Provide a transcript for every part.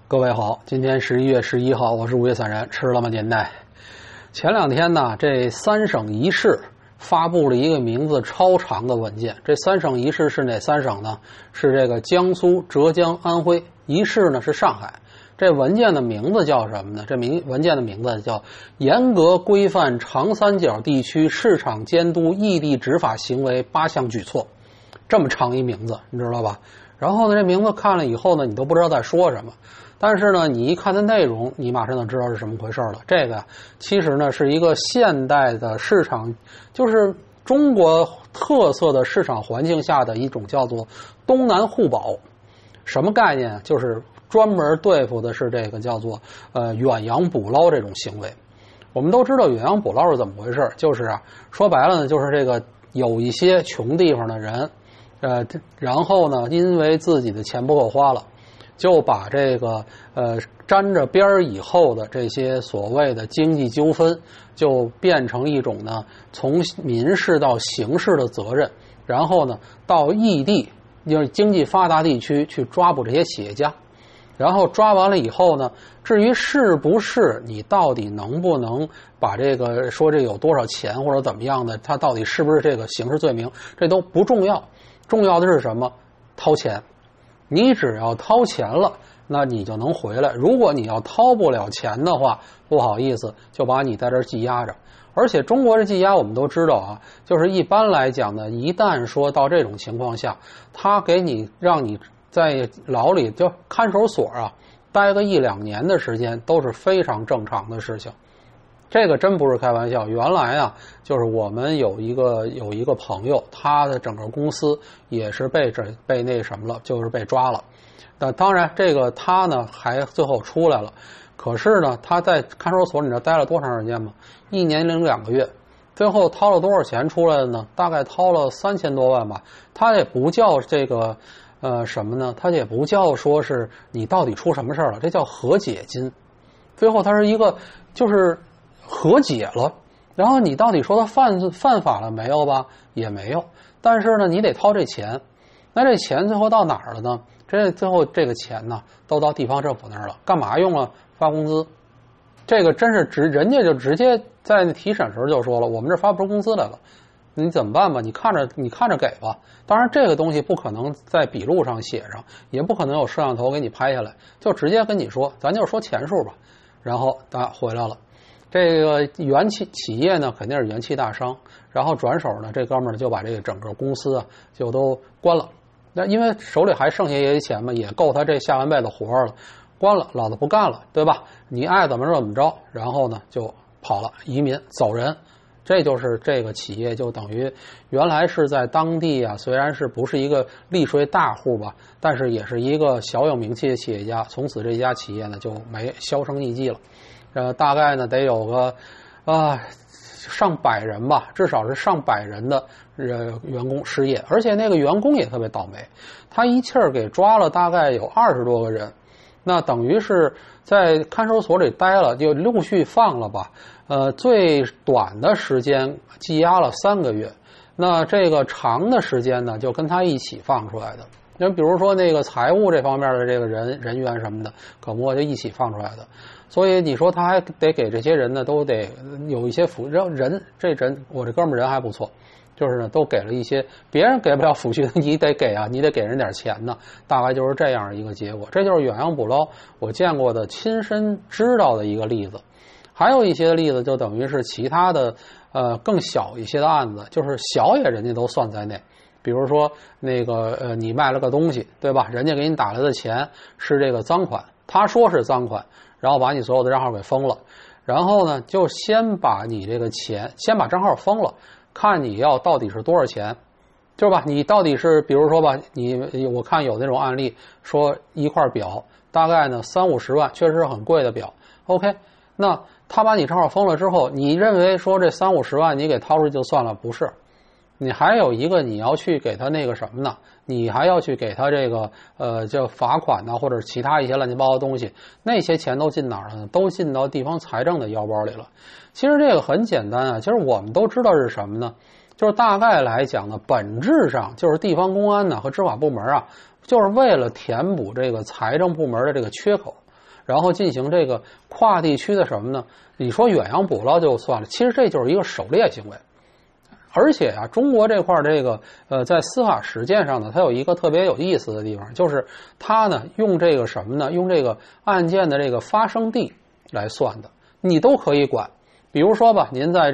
各位好，今天11月11号，我是午夜散人，吃了吗年代。前两天呢，这三省一市发布了一个名字超长的文件。这三省一市是哪三省呢？是这个江苏、浙江、安徽，一市呢是上海。这文件的名字叫什么呢？文件的名字叫严格规范长三角地区市场监督异地执法行为8项举措。这么长一名字，你知道吧？然后呢，这名字看了以后呢，你都不知道在说什么。但是呢，你一看它内容，你马上就知道是什么回事了。这个其实呢是一个现代的市场，就是中国特色的市场环境下的一种叫做东南互保。什么概念？就是专门对付的是这个叫做远洋捕捞这种行为。我们都知道远洋捕捞是怎么回事，就是啊，说白了呢，就是这个有一些穷地方的人，然后呢，因为自己的钱不够花了，就把这个沾着边儿以后的这些所谓的经济纠纷，就变成一种呢从民事到刑事的责任，然后呢到异地，就是经济发达地区去抓捕这些企业家，然后抓完了以后呢，至于是不是你到底能不能把这个说这有多少钱或者怎么样的，它到底是不是这个刑事罪名，这都不重要，重要的是什么？掏钱。你只要掏钱了，那你就能回来。如果你要掏不了钱的话，不好意思，就把你在这儿羁押着。而且中国的羁押我们都知道啊，就是一般来讲呢，一旦说到这种情况下，他给你让你在牢里就看守所啊待个1-2年的时间，都是非常正常的事情。这个真不是开玩笑。原来啊，就是我们有一个朋友，他的整个公司也是被那什么了，就是被抓了。那当然，这个他呢还最后出来了，可是呢他在看守所里面待了多长时间吗？1年零2个月。最后掏了多少钱出来的呢？大概掏了3000多万吧。他也不叫这个什么呢？他也不叫说是你到底出什么事了，这叫和解金。最后他是一个就是和解了，然后你到底说他犯法了没有吧？也没有。但是呢，你得掏这钱。那这钱最后到哪儿了呢？最后这个钱呢，都到地方政府那儿了。干嘛用啊？发工资。这个真是人家就直接在提审时候就说了，我们这发不出工资来了，你怎么办吧？你看着给吧。当然，这个东西不可能在笔录上写上，也不可能有摄像头给你拍下来，就直接跟你说，咱就说钱数吧。然后回来了。这个企业呢肯定是元气大伤，然后转手呢这哥们儿就把这个整个公司啊就都关了。那因为手里还剩下一些钱嘛，也够他这下半辈子活了，关了，老子不干了，对吧？你爱怎么着怎么着，然后呢就跑了，移民走人。这就是这个企业就等于原来是在当地啊，虽然是不是一个利税大户吧，但是也是一个小有名气的企业家，从此这家企业呢就销声匿迹了。大概呢得有个上百人吧，至少是上百人的员工失业，而且那个员工也特别倒霉，他一气儿给抓了大概有20多个人，那等于是在看守所里待了，就陆续放了吧。最短的时间羁押了3个月，那这个长的时间呢就跟他一起放出来的。那比如说那个财务这方面的这个人员什么的，可不就一起放出来的。所以你说他还得给这些人呢，都得有一些我这哥们人还不错，就是呢都给了一些别人给不了抚恤的，你得给啊，你得给人点钱呢，大概就是这样一个结果。这就是远洋捕捞我见过的亲身知道的一个例子。还有一些例子就等于是其他的更小一些的案子，就是小也人家都算在内。比如说那个你卖了个东西，对吧？人家给你打来的钱是这个赃款，他说是赃款，然后把你所有的账号给封了，然后呢就先把你这个钱先把账号封了，看你要到底是多少钱，就是吧？你到底是比如说吧，我看有那种案例说一块表大概呢30-50万，确实是很贵的表。OK， 那他把你账号封了之后，你认为说这30-50万你给掏出去就算了？不是，你还有一个你要去给他那个什么呢？你还要去给他这个叫罚款呢，或者其他一些乱七八糟的东西，那些钱都进哪儿了呢？都进到地方财政的腰包里了。其实这个很简单啊，其实我们都知道是什么呢？就是大概来讲呢，本质上就是地方公安呢和执法部门啊，就是为了填补这个财政部门的这个缺口。 然后进行这个跨地区的什么呢？你说远洋捕捞就算了，其实这就是一个狩猎行为。而且啊，中国这块这个在司法实践上呢，它有一个特别有意思的地方，就是它呢用这个什么呢？用这个案件的这个发生地来算的，你都可以管。比如说吧，您在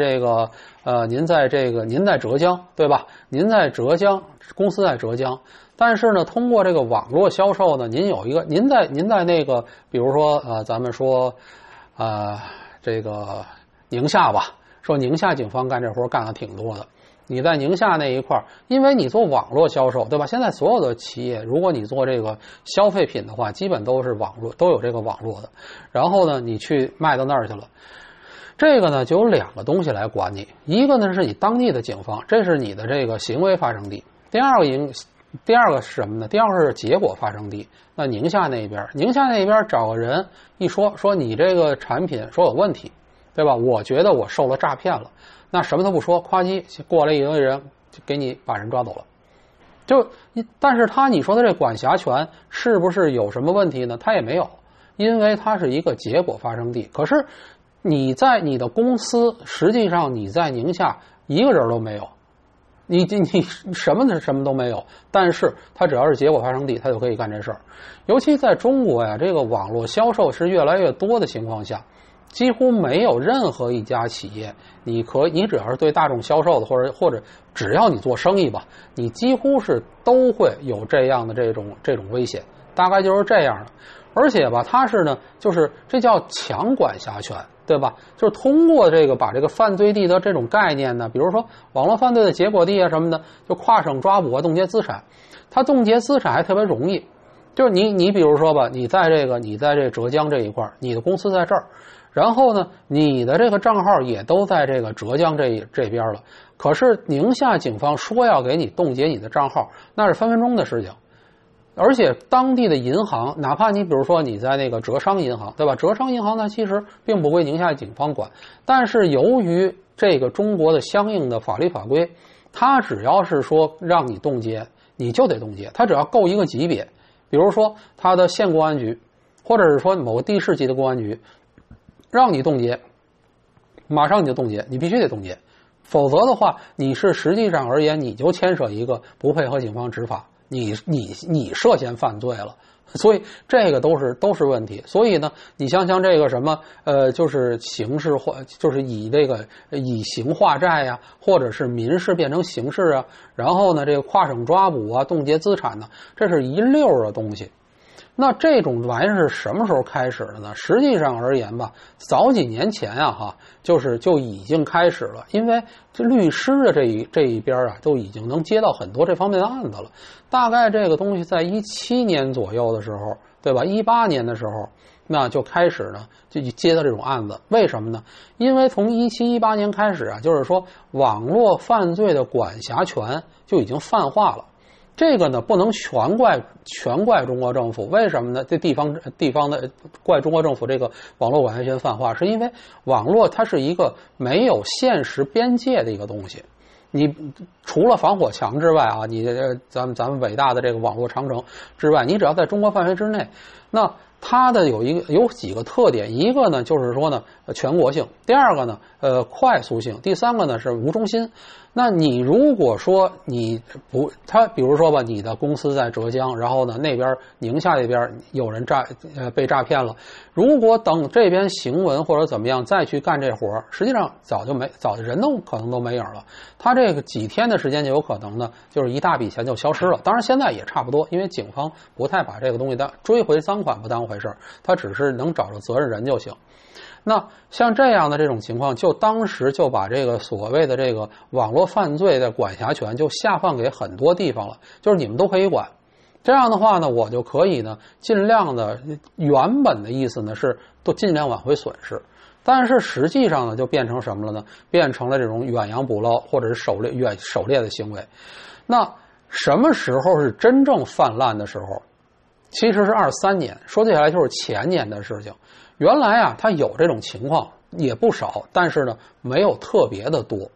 浙江，对吧？您在浙江，公司在浙江，但是呢，通过这个网络销售呢，您在那个，比如说咱们说这个宁夏吧。说宁夏警方干这活干的挺多的，你在宁夏那一块，因为你做网络销售，对吧？现在所有的企业，如果你做这个消费品的话，基本都是网络，都有这个网络的。然后呢，你去卖到那儿去了，这个呢就有两个东西来管你，一个呢是你当地的警方，这是你的这个行为发生地；第二个是什么呢？第二个是结果发生地。那宁夏那边找个人一说你这个产品说有问题。对吧？我觉得我受了诈骗了，那什么都不说，夸叽过来一个人就给你把人抓走了。但是你说的这管辖权是不是有什么问题呢？他也没有，因为它是一个结果发生地。可是你在你的公司，实际上你在宁夏一个人都没有，你什么都没有。但是它只要是结果发生地，它就可以干这事儿。尤其在中国呀，这个网络销售是越来越多的情况下。几乎没有任何一家企业，你只要是对大众销售的，或者只要你做生意吧，你几乎是都会有这样的这种危险，大概就是这样的。而且吧，它是呢，就是这叫强管辖权，对吧？就是通过这个把这个犯罪地的这种概念呢，比如说网络犯罪的结果地啊什么的，就跨省抓捕啊，冻结资产。它冻结资产还特别容易，就是你比如说吧，你在这浙江这一块，你的公司在这儿。然后呢，你的这个账号也都在这个浙江这边了。可是宁夏警方说要给你冻结你的账号，那是分分钟的事情。而且当地的银行，哪怕你比如说你在那个浙商银行，对吧？浙商银行呢其实并不归宁夏警方管，但是由于这个中国的相应的法律法规，它只要是说让你冻结，你就得冻结。它只要够一个级别，比如说它的县公安局，或者是说某个地市级的公安局。让你冻结，马上你就冻结，你必须得冻结，否则的话，你是实际上而言，你就牵涉一个不配合警方执法，你涉嫌犯罪了，所以这个都是问题。所以呢，你像这个什么就是刑事化，就是以刑化债呀，或者是民事变成刑事啊，然后呢，这个跨省抓捕啊，冻结资产呢，这是一溜的东西。那这种玩意儿是什么时候开始的呢？实际上而言吧，早几年前啊，就已经开始了，因为这律师的这一边啊，都已经能接到很多这方面的案子了。大概这个东西在17年左右的时候，对吧？18年的时候，那就开始呢，就接到这种案子。为什么呢？因为从17、18年开始啊，就是说网络犯罪的管辖权就已经泛化了。这个呢，不能全怪中国政府，为什么呢？这地方的怪中国政府这个网络管辖权泛化，是因为网络它是一个没有现实边界的一个东西。你除了防火墙之外啊，你咱们伟大的这个网络长城之外，你只要在中国范围之内，那它的有几个特点，一个呢就是说呢全国性，第二个呢快速性，第三个呢是无中心。那你如果说比如说吧，你的公司在浙江，然后呢那边宁夏那边有人被诈骗了，如果等这边行文或者怎么样再去干这活，实际上早就人都可能都没影了。他这个几天的时间就有可能呢，就是一大笔钱就消失了。当然现在也差不多，因为警方不太把这个东西追回赃款不当回事，他只是能找着责任人就行。那像这样的这种情况，就当时就把这个所谓的这个网络犯罪的管辖权就下放给很多地方了，就是你们都可以管。这样的话呢，我就可以呢尽量的，原本的意思呢是都尽量挽回损失，但是实际上呢就变成什么了呢？变成了这种远洋捕捞或者是狩猎的行为。那什么时候是真正泛滥的时候？其实是23年，说起来就是前年的事情。原来啊，它有这种情况也不少，但是呢，没有特别的多。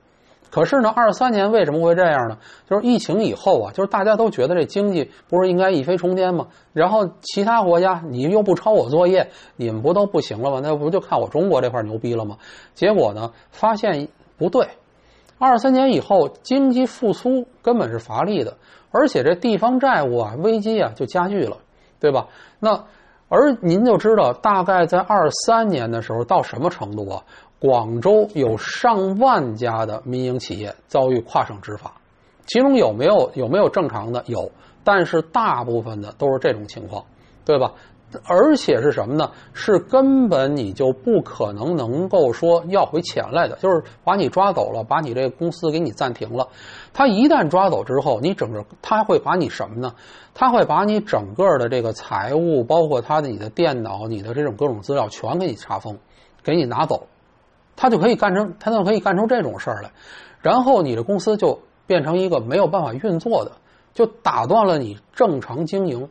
可是呢，23年为什么会这样呢？就是疫情以后啊，就是大家都觉得这经济不是应该一飞冲天吗？然后其他国家你又不抄我作业，你们不都不行了吗？那不就看我中国这块牛逼了吗？结果呢，发现不对。23年以后，经济复苏根本是乏力的，而且这地方债务啊危机啊就加剧了，对吧？那而您就知道，大概在23年的时候到什么程度啊？广州有上万家的民营企业遭遇跨省执法，其中有没有正常的？有，但是大部分的都是这种情况，对吧？而且是什么呢？是根本你就不可能够说要回钱来的，就是把你抓走了，把你这个公司给你暂停了。他一旦抓走之后，他会把你什么呢？他会把你整个的这个财务，包括你的电脑、你的这种各种资料全给你查封，给你拿走。他就可以干出这种事儿来，然后你的公司就变成一个没有办法运作的，就打断了你正常经营，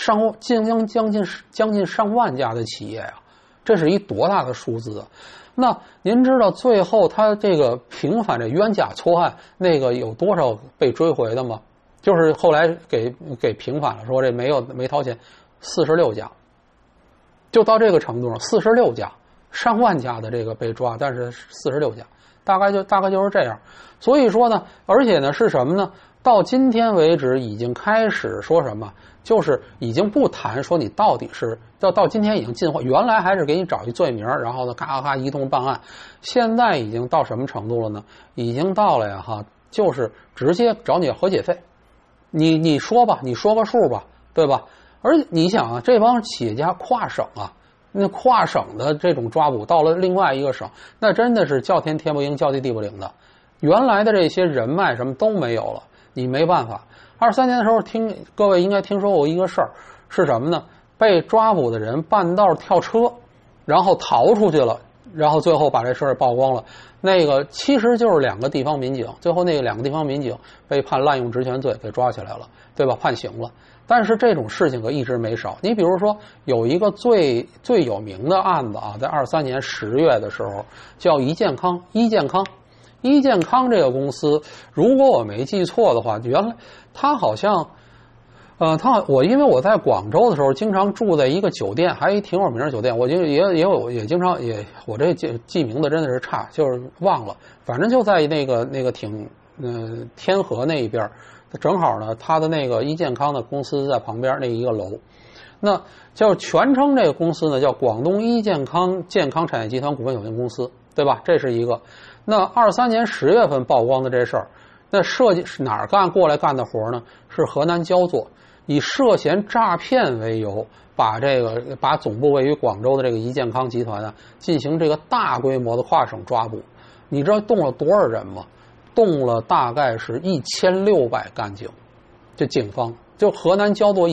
将近上万家的企业啊，这是一多大的数字啊！那您知道最后他这个平反这冤假错案那个有多少被追回的吗？就是后来给平反了，说这没掏钱，46家，就到这个程度上，46家。上万家的这个被抓，但是46家，大概就是这样。所以说呢，而且呢是什么呢？到今天为止，已经开始说什么，就是已经不谈说你到底是到今天已经进化，原来还是给你找一罪名，然后呢咔咔一通办案，现在已经到什么程度了呢？已经到了呀就是直接找你和解费，你说吧，你说个数吧，对吧？而你想啊，这帮企业家跨省啊。那跨省的这种抓捕到了另外一个省，那真的是叫天天不应，叫地地不灵的。原来的这些人脉什么都没有了，你没办法。23年的时候，各位应该听说过一个事儿，是什么呢？被抓捕的人半道跳车，然后逃出去了，然后最后把这事儿曝光了。那个其实就是2个地方民警，最后那个2个地方民警被判滥用职权罪给抓起来了，对吧？判刑了。但是这种事情可一直没少。你比如说有一个最有名的案子啊，在23年10月的时候，叫一健康这个公司，如果我没记错的话，原来他好像因为我在广州的时候经常住在一个酒店，还挺有名的酒店，我也经常我这记名字真的是差，就是忘了，反正就在那个挺天河那一边。正好呢，他的那个一健康的公司在旁边那一个楼，那叫全称这个公司呢叫广东一健康健康产业集团股份有限公司，对吧？这是一个。那23年10月份曝光的这事儿，那设计是哪儿过来干的活呢？是河南焦作，以涉嫌诈骗为由，把总部位于广州的这个一健康集团啊进行这个大规模的跨省抓捕。你知道动了多少人吗？动了大概是1600干警，这警方就河南焦作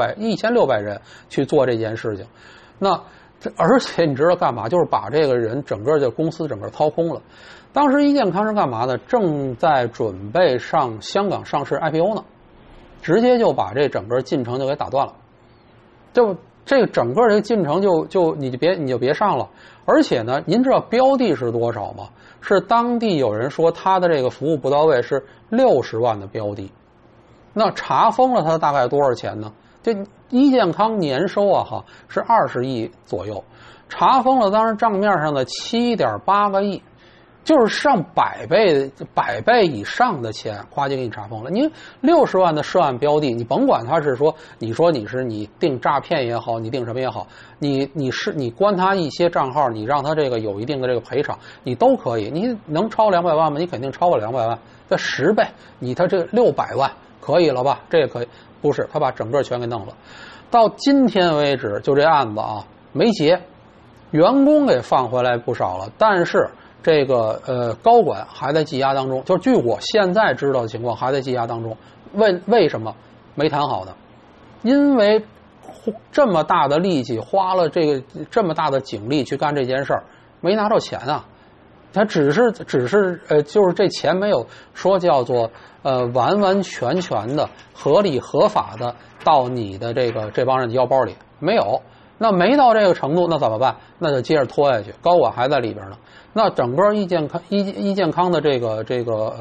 1600人去做这件事情。那而且你知道干嘛？就是把这个人整个这公司整个掏空了。当时一健康是干嘛的？正在准备上香港上市 IPO 呢，直接就把这整个进程就给打断了。就这个整个这个进程你就别上了。而且呢，您知道标的是多少吗？是当地有人说他的这个服务不到位，是60万的标的。那查封了他大概多少钱呢？这一健康年收是20亿左右，查封了当时账面上的7.8个亿，就是上百倍以上的钱，夸就给你查封了。你60万的涉案标的，你甭管他是说，你定诈骗也好，你定什么也好，你关他一些账号，你让他这个有一定的这个赔偿，你都可以。你能超200万吗？你肯定超过200万，这10倍，他这600万可以了吧？这也可以。不是，他把整个全给弄了。到今天为止，就这案子没结，员工给放回来不少了，但是这个高管还在羁押当中，就是据我现在知道的情况，还在羁押当中。为什么没谈好呢？因为这么大的力气，花了这么大的警力去干这件事儿，没拿着钱啊。他只是就是这钱没有说叫做完完全的合理合法的到你的这帮人腰包里，没有。 那没到这个程度，那怎么办？那就接着拖下去，高管还在里边呢。那整个易健康的这个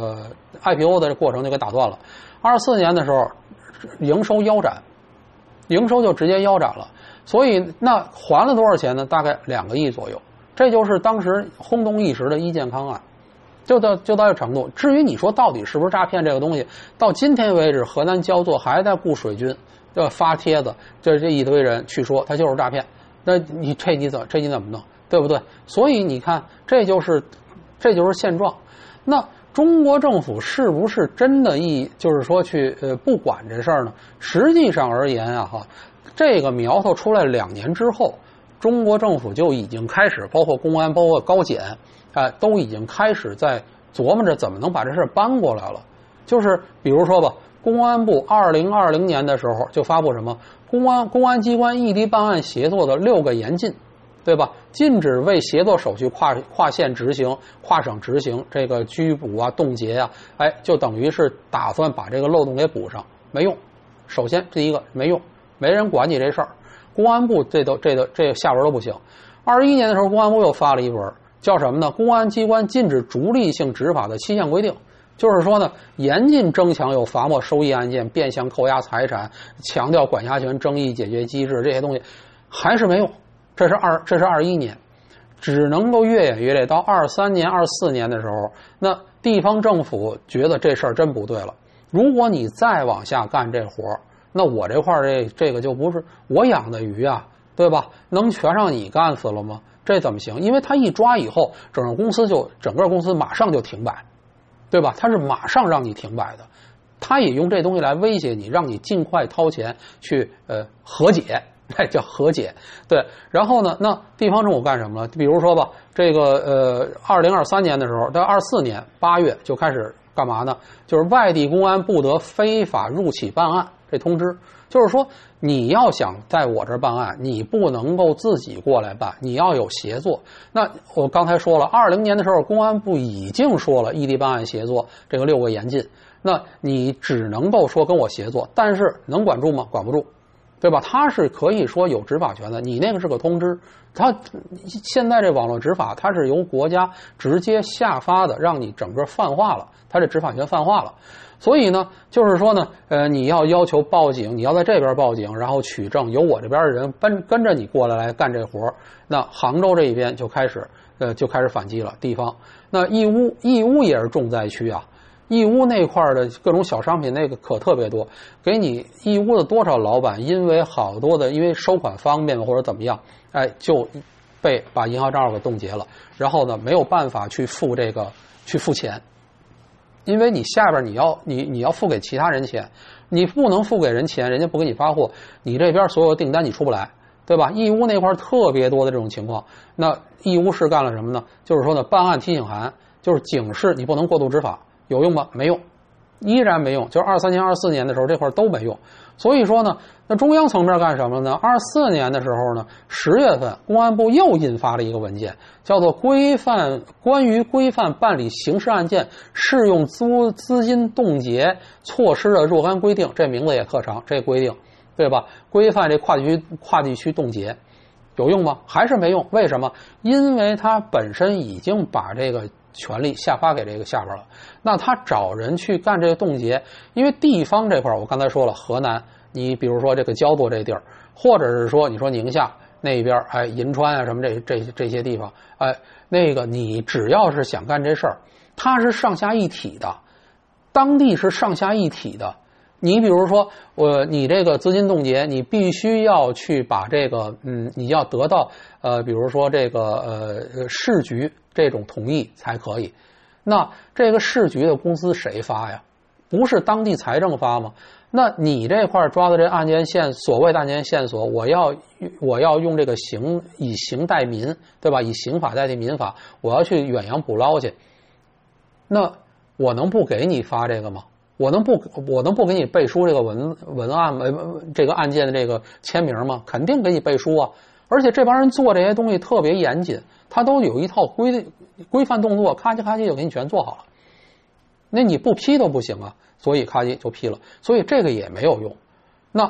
IPO 的过程就给打断了。24年的时候，营收腰斩，营收就直接腰斩了。所以那还了多少钱呢？大概2个亿左右。这就是当时轰动一时的易健康案，就到这程度。至于你说到底是不是诈骗这个东西，到今天为止，河南焦作还在雇水军，发帖子，这一堆人去说他就是诈骗。那你怎么弄？对不对？所以你看，这就是现状。那中国政府是不是真的就是说去不管这事儿呢？实际上而言啊，这个苗头出来2年之后，中国政府就已经开始，包括公安，包括高检，都已经开始在琢磨着怎么能把这事儿搬过来了。就是比如说吧，公安部2020年的时候就发布什么公安机关异地办案协作的6个严禁。对吧？禁止为协作手续跨县执行、跨省执行这个拘捕啊、冻结啊，就等于是打算把这个漏洞给补上，没用。首先第一个没用，没人管你这事儿，公安部这下文都不行。21年的时候，公安部又发了一文，叫什么呢？公安机关禁止逐利性执法的期限规定，就是说呢，严禁争抢有罚没收益案件、变相扣押财产，强调管辖权争议解决机制，这些东西还是没用。这是21年，只能够越演越烈。到23年、24年的时候，那地方政府觉得这事儿真不对了。如果你再往下干这活儿，那我这块这个就不是我养的鱼啊，对吧？能全让你干死了吗？这怎么行？因为他一抓以后，整个公司马上就停摆，对吧？他是马上让你停摆的。他也用这东西来威胁你，让你尽快掏钱去和解。叫和解，对。然后呢，那地方政府干什么了？比如说吧，这个2023年的时候，到24年8月就开始干嘛呢？就是外地公安不得非法入企办案，这通知就是说，你要想在我这儿办案，你不能够自己过来办，你要有协作。那我刚才说了，20年的时候，公安部已经说了异地办案协作这个6个严禁，那你只能够说跟我协作，但是能管住吗？管不住。对吧？他是可以说有执法权的，你那个是个通知。他现在这网络执法，它是由国家直接下发的，让你整个泛化了，他这执法权泛化了。所以呢，就是说呢，你要求报警，你要在这边报警，然后取证，由我这边的人跟着你过来干这活。那杭州这一边就开始反击了，地方。那义乌也是重灾区啊。义乌那块的各种小商品那个可特别多，给你义乌的多少老板因为收款方便或者怎么样，就被把银行账号给冻结了，然后呢没有办法去付钱，因为你下边你要付给其他人钱，你不能付给人钱，人家不给你发货，你这边所有订单你出不来，对吧？义乌那块特别多的这种情况。那义乌市干了什么呢？就是说呢，办案提醒函，就是警示你不能过度执法。有用吗？没用，依然没用。就是23年、24年的时候，这块都没用。所以说呢，那中央层面干什么呢？24年的时候呢，10月份，公安部又印发了一个文件，叫做关于规范办理刑事案件适用资金冻结措施的若干规定。这名字也特长，这规定，对吧？规范这跨地区冻结。有用吗？还是没用。为什么？因为他本身已经把这个权力下发给这个下边了。那他找人去干这个冻结，因为地方这块我刚才说了，河南，你比如说这个焦作这地儿，或者是说你说宁夏那边，银川啊什么这些地方，那个你只要是想干这事儿，它是上下一体的，当地是上下一体的。你比如说你这个资金冻结，你必须要去把这个你要得到比如说这个市局这种同意才可以。那这个市局的工资谁发呀？不是当地财政发吗？那你这块抓的这案件所谓的案件线索，我要用这个以刑代民，对吧？以刑法代替民法，我要去远洋捕捞去。那我能不给你发这个吗？我能不给你背书这个文案这个案件的这个签名吗？肯定给你背书啊！而且这帮人做这些东西特别严谨，他都有一套规范动作，咔叽咔叽就给你全做好了。那你不批都不行啊，所以咔叽就批了，所以这个也没有用。那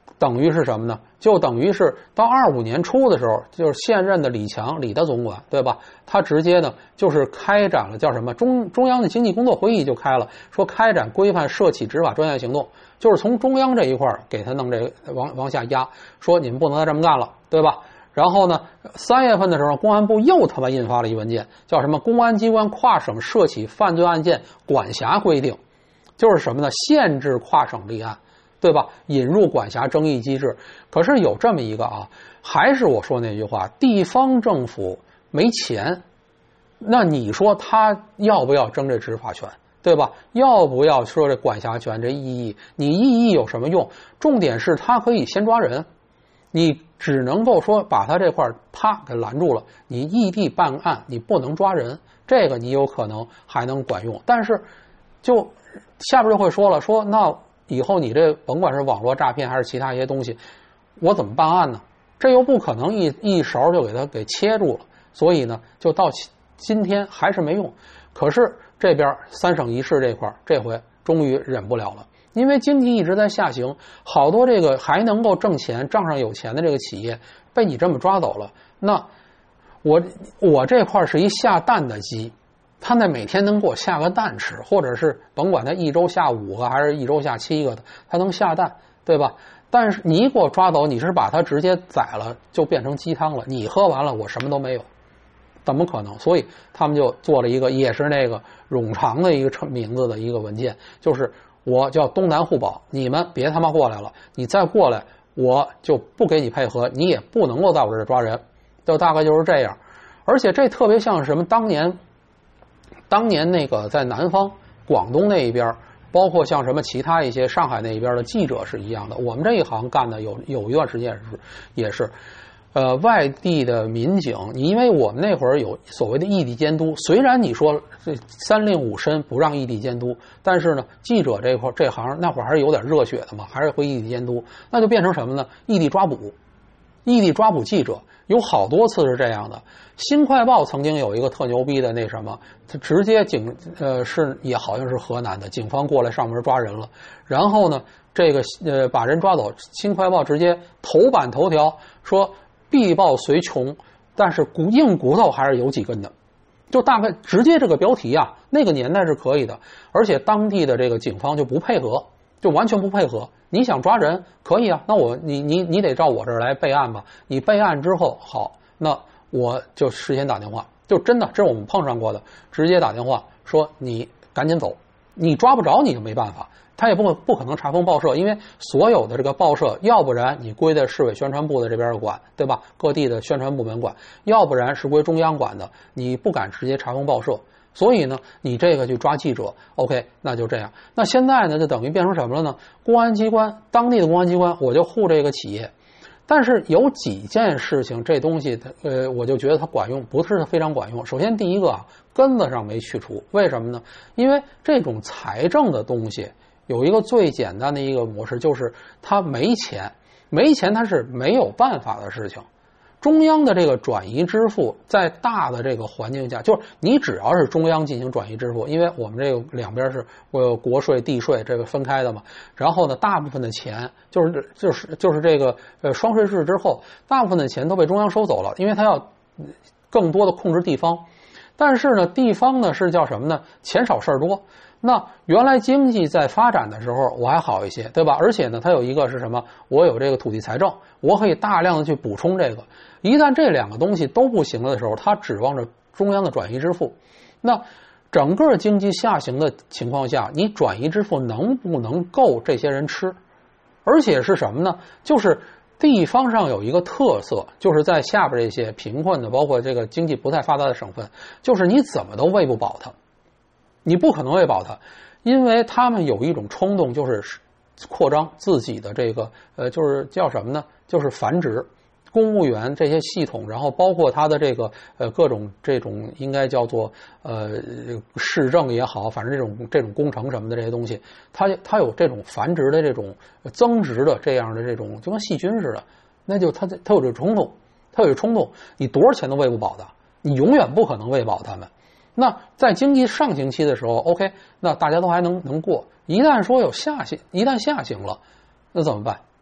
等于是什么呢？就等于是到25年初的时候，就是现任的李强，李的总管，对吧？他直接呢就是开展了叫什么中央的经济工作会议就开了，说开展规范涉企执法专项行动，就是从中央这一块给他弄这个往下压，说你们不能再这么干了，对吧？然后呢，3月份的时候，公安部又他妈印发了一文件，叫什么《公安机关跨省涉企犯罪案件管辖规定》，就是什么呢？限制跨省立案。对吧？引入管辖争议机制，可是有这么一个啊，还是我说那句话，地方政府没钱，那你说他要不要争这执法权，对吧？要不要说这管辖权这异议？你异议有什么用？重点是他可以先抓人，你只能够说把他这块啪给拦住了，你异地办案你不能抓人，这个你有可能还能管用，但是就下边就会说了，说那以后你这甭管是网络诈骗还是其他一些东西，我怎么办案呢？这又不可能一勺就给它给切住了，所以呢，就到今天还是没用。可是这边3省1市这块，这回终于忍不了了，因为经济一直在下行，好多这个还能够挣钱、账上有钱的这个企业被你这么抓走了，那我这块是一下蛋的鸡。他那每天能给我下个蛋吃，或者是甭管他一周下5个还是一周下7个的，他能下蛋，对吧？但是你给我抓走，你是把它直接宰了，就变成鸡汤了，你喝完了，我什么都没有，怎么可能？所以他们就做了一个也是那个冗长的一个名字的一个文件，就是我叫东南互保，你们别他妈过来了，你再过来我就不给你配合，你也不能够在我这儿抓人，就大概就是这样。而且这特别像什么？当年那个在南方广东那一边，包括像什么其他一些上海那一边的记者是一样的。我们这一行干的有一段时间也是外地的民警，因为我们那会儿有所谓的异地监督，虽然你说这3令5申不让异地监督，但是呢，记者这块这行那会儿还是有点热血的嘛，还是会异地监督，那就变成什么呢？异地抓捕记者。有好多次是这样的。新快报曾经有一个特牛逼的那什么，他直接是也好像是河南的警方过来上门抓人了，然后呢这个把人抓走，新快报直接头版头条说必报虽穷，但是硬骨头还是有几根的，就大概直接这个标题啊，那个年代是可以的，而且当地的这个警方就不配合，就完全不配合。你想抓人可以啊，那你得照我这儿来备案吧。你备案之后好，那我就事先打电话，就真的这是我们碰上过的，直接打电话说你赶紧走，你抓不着你就没办法，他也不可能查封报社，因为所有的这个报社，要不然你归在市委宣传部的这边管，对吧？各地的宣传部门管，要不然是归中央管的，你不敢直接查封报社。所以呢，你这个去抓记者 ，OK， 那就这样。那现在呢，就等于变成什么了呢？公安机关，当地的公安机关，我就护这个企业。但是有几件事情，这东西我就觉得它管用，不是非常管用。首先，第一个啊，根子上没去除，为什么呢？因为这种财政的东西有一个最简单的一个模式，就是它没钱它是没有办法的事情。中央的这个转移支付，在大的这个环境下，就是你只要是中央进行转移支付，因为我们这个两边是国税、地税这个分开的嘛。然后呢，大部分的钱就是这个双税制之后，大部分的钱都被中央收走了，因为它要更多的控制地方。但是呢，地方呢是叫什么呢？钱少事儿多。那原来经济在发展的时候我还好一些，对吧？而且呢，它有一个是什么？我有这个土地财政，我可以大量的去补充这个。一旦这两个东西都不行了的时候，它指望着中央的转移支付。那整个经济下行的情况下，你转移支付能不能够这些人吃？而且是什么呢？就是地方上有一个特色，就是在下边这些贫困的，包括这个经济不太发达的省份，就是你怎么都喂不饱它。你不可能喂饱它，因为他们有一种冲动，就是扩张自己的这个就是叫什么呢？就是繁殖公务员这些系统，然后包括他的这个各种这种应该叫做市政也好，反正这种工程什么的这些东西，它有这种繁殖的这种增值的这样的这种，就跟细菌似的，那就它有这冲动，你多少钱都喂不饱的，你永远不可能喂饱他们。那在经济上行期的时候 ，OK， 那大家都还能过。一旦说有一旦下行了，那怎么办？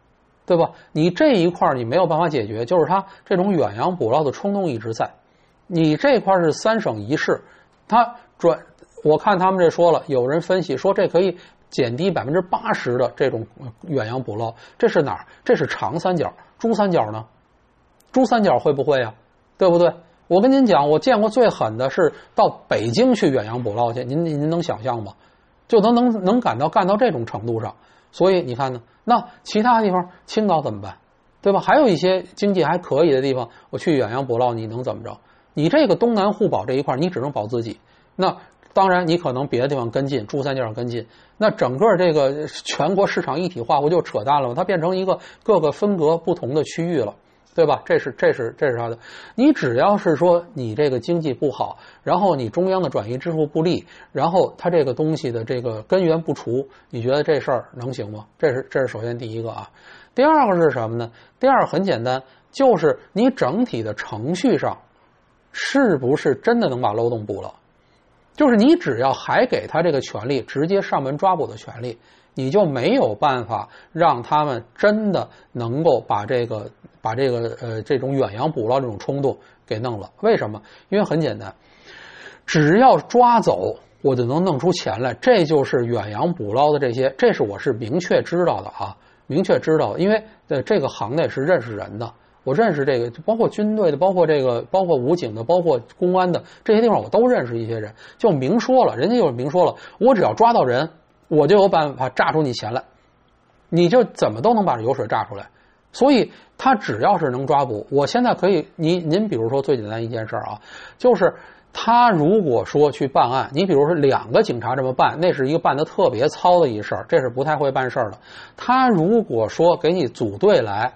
对吧？你这一块你没有办法解决，就是他这种远洋捕捞的冲动一直在。你这块是3省1市，我看他们这说了，有人分析说这可以减低80%的这种远洋捕捞，这是哪儿？这是长三角，珠三角呢？珠三角会不会啊？对不对？我跟您讲，我见过最狠的是到北京去远洋捕捞去，您能想象吗？就能干到这种程度上。所以你看呢，那其他地方青岛怎么办？对吧？还有一些经济还可以的地方，我去远洋捕捞，你能怎么着？你这个东南互保这一块，你只能保自己。那当然，你可能别的地方跟进，珠三角跟进，那整个这个全国市场一体化不就扯淡了吗？它变成一个各个分隔不同的区域了。对吧？这是他的。你只要是说你这个经济不好，然后你中央的转移支付不利，然后它这个东西的这个根源不除，你觉得这事儿能行吗？这是首先第一个啊。第二个是什么呢？第二个很简单，就是你整体的程序上是不是真的能把漏洞补了？就是你只要还给他这个权利，直接上门抓捕的权利，你就没有办法让他们真的能够把这种远洋捕捞这种冲动给弄了。为什么？因为很简单，只要抓走，我就能弄出钱来。这就是远洋捕捞的这些，这是我是明确知道的啊，明确知道的。因为这个行内是认识人的，我认识这个，包括军队的，包括武警的，包括公安的这些地方，我都认识一些人。就明说了，人家就明说了，我只要抓到人，我就有办法榨出你钱来，你就怎么都能把油水榨出来。所以他只要是能抓捕，我现在可以，您比如说最简单一件事啊，就是他如果说去办案，你比如说2个警察这么办，那是一个办得特别糙的一事儿，这是不太会办事儿的。他如果说给你组队来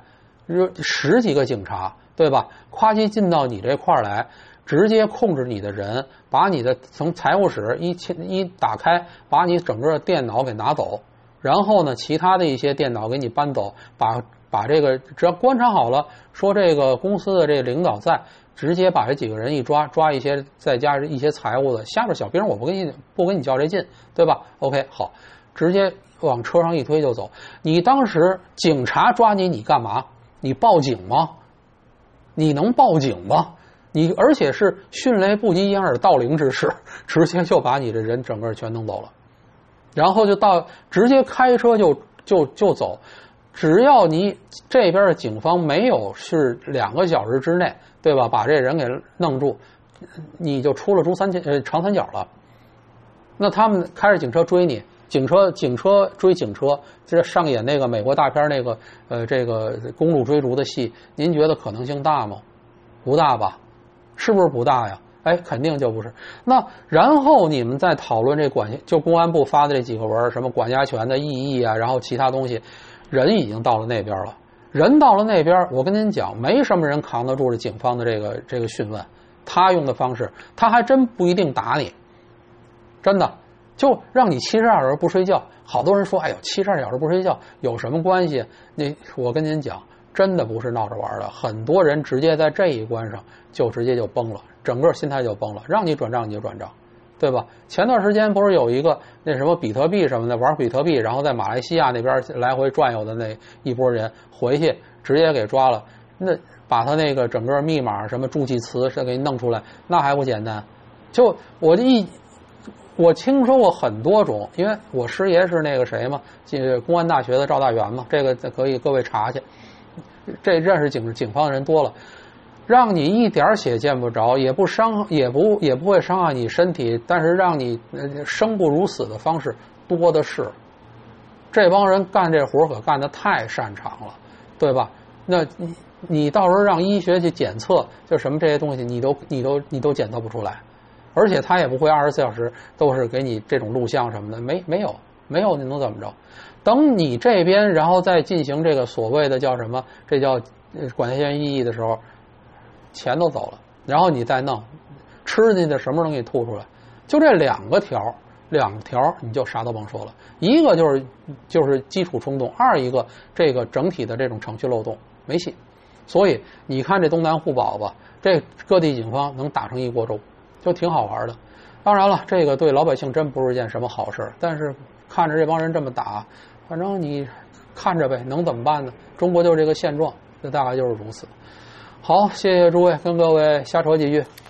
10几个警察，对吧？夸叽进到你这块儿来，直接控制你的人，把你的从财务室一打开，把你整个电脑给拿走，然后呢，其他的一些电脑给你搬走，把这个只要观察好了，说这个公司的这个领导在，直接把这几个人一抓一些，再加一些财务的，下边小兵我不跟你较这劲，对吧 ？OK， 好，直接往车上一推就走。你当时警察抓你干嘛？你报警吗？你能报警吗？你而且是迅雷不及掩耳盗铃之势，直接就把你这人整个全弄走了，然后就直接开车就走。只要你这边的警方没有是2个小时之内，对吧？把这人给弄住，你就出了长三角了。那他们开着警车追你，警车追警车，这上演那个美国大片那个这个公路追逐的戏，您觉得可能性大吗？不大吧？是不是不大呀？哎，肯定就不是。那然后你们再讨论这就公安部发的这几个文，什么管辖权的意义啊，然后其他东西。人已经到了那边了，人到了那边，我跟您讲，没什么人扛得住这警方的这个讯问。他用的方式，他还真不一定打你，真的就让你72小时不睡觉。好多人说，哎呦，72小时不睡觉有什么关系？我跟您讲，真的不是闹着玩的。很多人直接在这一关上就直接就崩了，整个心态就崩了，让你转账你就转账。对吧？前段时间不是有一个那什么比特币什么的，玩比特币，然后在马来西亚那边来回转悠的那一波人，回去直接给抓了，那把他那个整个密码什么助记词是给你弄出来，那还不简单？就我听说过很多种，因为我师爷是那个谁嘛，公安大学的赵大元嘛，这个可以各位查去，这认识警方的人多了。让你一点血见不着，也不会伤害你身体，但是让你生不如死的方式多的是。这帮人干这活可干得太擅长了，对吧？那你到时候让医学去检测，就什么这些东西，你都检测不出来，而且他也不会24小时都是给你这种录像什么的，没有，你能怎么着？等你这边然后再进行这个所谓的叫什么，这叫管辖权异议的时候。钱都走了，然后你再弄，吃进去什么时候能给你吐出来？就这2条你就啥都甭说了。一个就是基础冲动，二一个这个整体的这种程序漏洞没戏。所以你看这东南互保吧，这各地警方能打成一锅粥，就挺好玩的。当然了，这个对老百姓真不是件什么好事，但是看着这帮人这么打，反正你看着呗，能怎么办呢？中国就这个现状，这大概就是如此。好，谢谢诸位，跟各位瞎扯几句。